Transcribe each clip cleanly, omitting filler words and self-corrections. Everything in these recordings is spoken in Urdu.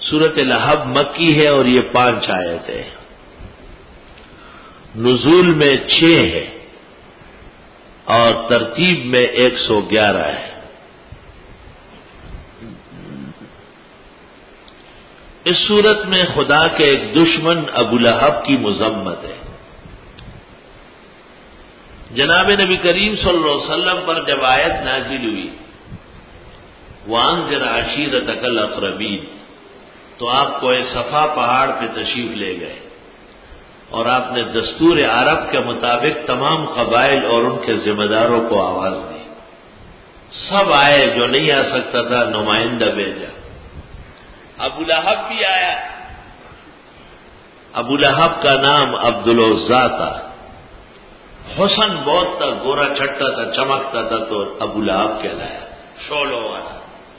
سورۃ لہب مکی ہے اور یہ 5 آیتیں ہیں، نزول میں 6 ہے اور ترتیب میں 111 ہے۔ اس صورت میں خدا کے ایک دشمن ابو لہب کی مذمت ہے۔ جناب نبی کریم صلی اللہ علیہ وسلم پر جب آیت نازل ہوئی وَأَنذِرْ عَشِيرَتَكَ الْأَقْرَبِينَ، تو آپ کوہ صفا پہاڑ پہ تشریف لے گئے اور آپ نے دستور عرب کے مطابق تمام قبائل اور ان کے ذمہ داروں کو آواز دی، سب آئے، جو نہیں آ سکتا تھا نمائندہ بھیجا۔ ابو لہب بھی آیا۔ ابو لہب کا نام عبد العزیٰ تھا، حسن بہت تھا، گورا چھٹا تھا، چمکتا تھا، تو ابو لہب کہلایا، شعلوں والا۔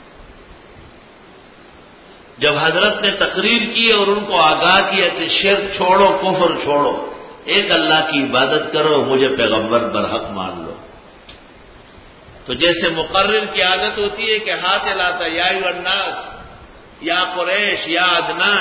جب حضرت نے تقریر کی اور ان کو آگاہ کیا کہ شرک چھوڑو، کفر چھوڑو، ایک اللہ کی عبادت کرو، مجھے پیغمبر برحق مان لو، تو جیسے مقرر کی عادت ہوتی ہے کہ ہاتھ ہلاتا، یا ایھا الناس، یا قریش، یا عدنان،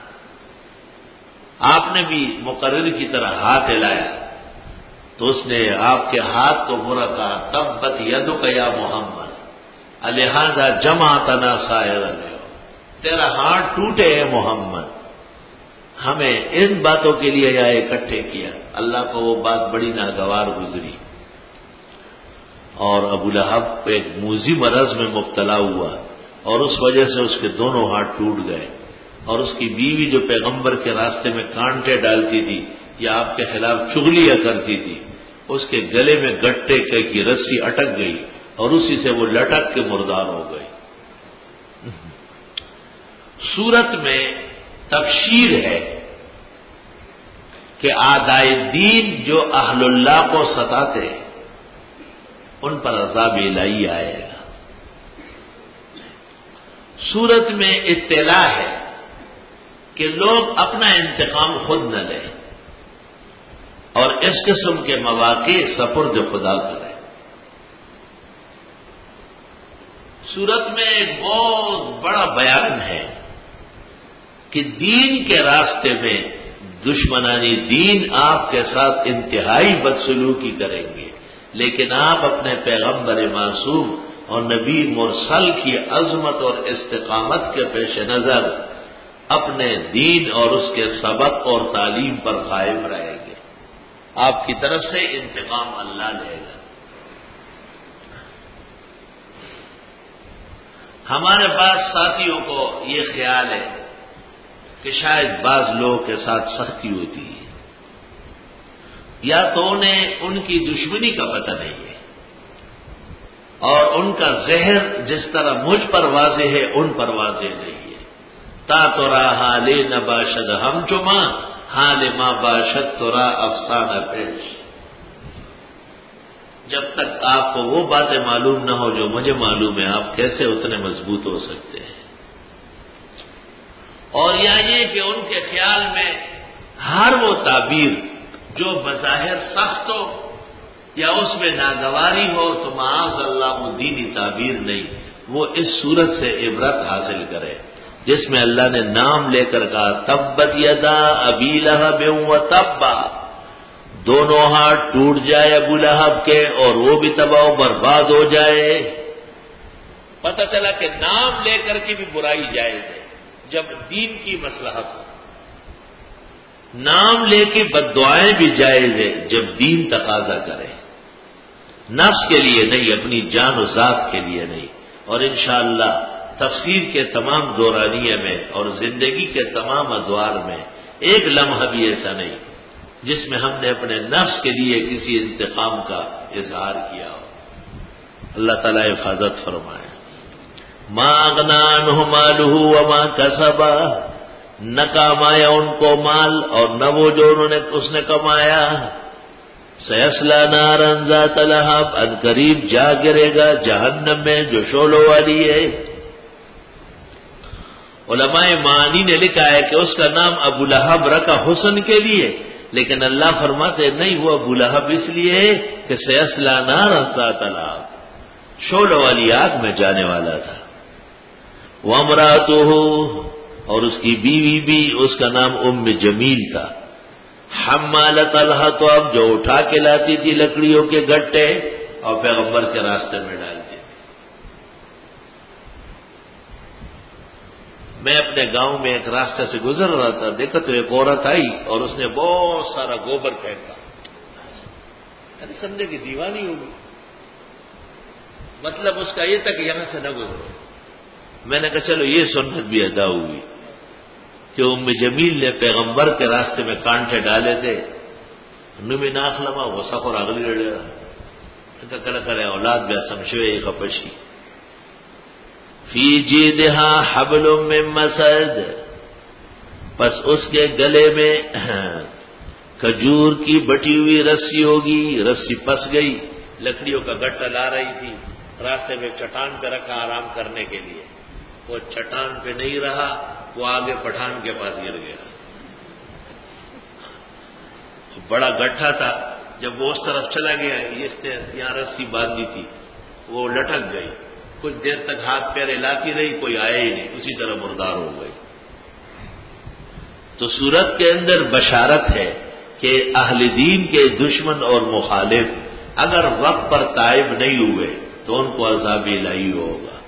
آپ نے بھی مقرر کی طرح ہاتھ ہلایا تو اس نے آپ کے ہاتھ کو برا کہا، تبت یدک یا محمد لہذا جمعتنا سائرا، تیرا ہاتھ ٹوٹے ہے محمد، ہمیں ان باتوں کے لیے یہاں اکٹھے کیا۔ اللہ کو وہ بات بڑی ناگوار گزری اور ابو لہب ایک موذی مرض میں مبتلا ہوا اور اس وجہ سے اس کے دونوں ہاتھ ٹوٹ گئے، اور اس کی بیوی جو پیغمبر کے راستے میں کانٹے ڈالتی تھی یا آپ کے خلاف چغلیاں کرتی تھی، اس کے گلے میں گٹے کی رسی اٹک گئی اور اسی سے وہ لٹک کے مردار ہو گئی۔ سورت میں تبشیر ہے کہ اعدائے دین جو اہل اللہ کو ستاتے ان پر عذاب الہی آئے گا۔ سورت میں اطلاع ہے کہ لوگ اپنا انتقام خود نہ لیں اور اس قسم کے مواقع سپرد خدا کریں۔ سورت میں ایک بہت بڑا بیان ہے کہ دین کے راستے میں دشمنانی دین آپ کے ساتھ انتہائی بدسلوکی کریں گے، لیکن آپ اپنے پیغمبر معصوم اور نبی مرسل کی عظمت اور استقامت کے پیش نظر اپنے دین اور اس کے سبق اور تعلیم پر قائم رہیں گے۔ آپ کی طرف سے انتقام اللہ لے گا۔ ہمارے پاس ساتھیوں کو یہ خیال ہے کہ شاید بعض لوگوں کے ساتھ سختی ہوتی ہے، یا تو انہیں ان کی دشمنی کا پتہ نہیں ہے اور ان کا زہر جس طرح مجھ پر واضح ہے ان پر واضح نہیں ہے۔ تا ترا حال نباشد ہم چما حال ما باشد ترا افسانہ پیش، جب تک آپ کو وہ باتیں معلوم نہ ہو جو مجھے معلوم ہے، آپ کیسے اتنے مضبوط ہو سکتے ہیں؟ اور یا یہ کہ ان کے خیال میں ہر وہ تعبیر جو بظاہر سخت ہو یا اس میں ناگواری ہو تو معاذ اللہ وہ دینی تعبیر نہیں، وہ اس صورت سے عبرت حاصل کرے جس میں اللہ نے نام لے کر کہا تبت یدا ابی لہب وتب، دونوں ہاتھ ٹوٹ جائے ابو لہب کے اور وہ بھی تباہ و برباد ہو جائے۔ پتہ چلا کہ نام لے کر کے بھی برائی جائز ہے جب دین کی مصلحت ہو، نام لے کے بددعائیں بھی جائز ہے جب دین تقاضا کرے، نفس کے لیے نہیں، اپنی جان و ذات کے لیے نہیں۔ اور انشاءاللہ تفسیر کے تمام دورانیے میں اور زندگی کے تمام ادوار میں ایک لمحہ بھی ایسا نہیں جس میں ہم نے اپنے نفس کے لیے کسی انتقام کا اظہار کیا ہو۔ اللہ تعالیٰ حفاظت فرمائے۔ ما اغنی عنہ مالہ وما کسب، نہ کمایا ان کو مال اور نہ وہ جو اس نے کمایا۔ سیصلی نارا ذات لہب، ان قریب جا گرے گا جہنم میں جو شعلوں والی ہے۔ علماء معانی نے لکھا ہے کہ اس کا نام ابو لہب رکھا حسن کے لیے، لیکن اللہ فرماتے نہیں، وہ ابو لہب اس لیے ہے کہ سیصلی نارا ذات لہب، شعلوں والی آگ میں جانے والا تھا۔ وامرأتہ، اور اس کی بیوی بھی، اس کا نام ام جمیل تھا۔ حمالۃ الحطب، اب جو اٹھا کے لاتی تھی لکڑیوں کے گٹے اور پیغمبر کے راستے میں ڈالتی تھی۔ میں اپنے گاؤں میں ایک راستے سے گزر رہا تھا، دیکھا تو ایک عورت آئی اور اس نے بہت سارا گوبر پھینکا، ارے سمجھے کہ دیوانی ہوگی، مطلب اس کا یہ تھا کہ یہاں سے نہ گزرو۔ میں نے کہا چلو یہ سنت بھی ادا ہوئی کہ ام جمیل نے پیغمبر کے راستے میں کانٹے ڈالے تھے، نمی ناخلما وہ سفر اگلی رڑے رہا کل کرے اولاد بیا سمشوے خپشی فی جیدہا حبل من مسد، پس اس کے گلے میں کھجور کی بٹی ہوئی رسی ہوگی، رسی پس گئی، لکڑیوں کا گٹا لا رہی تھی، راستے میں چٹان پہ رکھا آرام کرنے کے لیے، وہ چٹان پہ نہیں رہا، وہ آگے پٹھان کے پاس گر گیا، بڑا گٹھا تھا، جب وہ اس طرف چلا گیا، اس نے یہاں رسی باندھی تھی، وہ لٹک گئی، کچھ دیر تک ہاتھ پیر ہلاتی رہی، کوئی آیا ہی نہیں، اسی طرح مردار ہو گئی۔ تو سورت کے اندر بشارت ہے کہ اہل دین کے دشمن اور مخالف اگر وقت پر تائب نہیں ہوئے تو ان کو عذاب الہی ہوگا۔